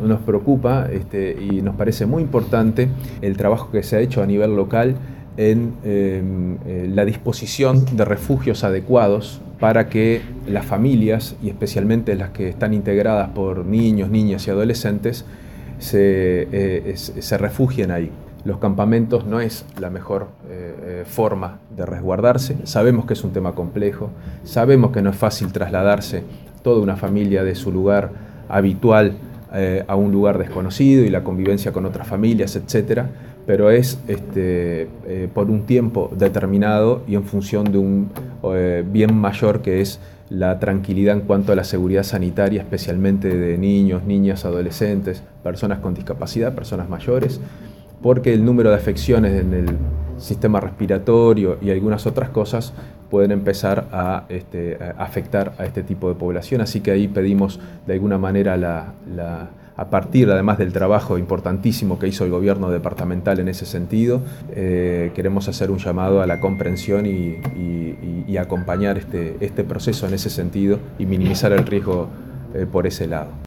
nos preocupa y nos parece muy importante el trabajo que se ha hecho a nivel local en la disposición de refugios adecuados para que las familias, y especialmente las que están integradas por niños, niñas y adolescentes, se refugien ahí. Los campamentos no es la mejor forma de resguardarse. Sabemos que es un tema complejo, sabemos que no es fácil trasladarse toda una familia de su lugar habitual a un lugar desconocido y la convivencia con otras familias, etcétera, pero es por un tiempo determinado y en función de un bien mayor, que es la tranquilidad en cuanto a la seguridad sanitaria, especialmente de niños, niñas, adolescentes, personas con discapacidad, personas mayores, porque el número de afecciones en el sistema respiratorio y algunas otras cosas pueden empezar a afectar a este tipo de población. Así que ahí pedimos de alguna manera a partir además del trabajo importantísimo que hizo el gobierno departamental en ese sentido, queremos hacer un llamado a la comprensión y acompañar este proceso en ese sentido y minimizar el riesgo por ese lado.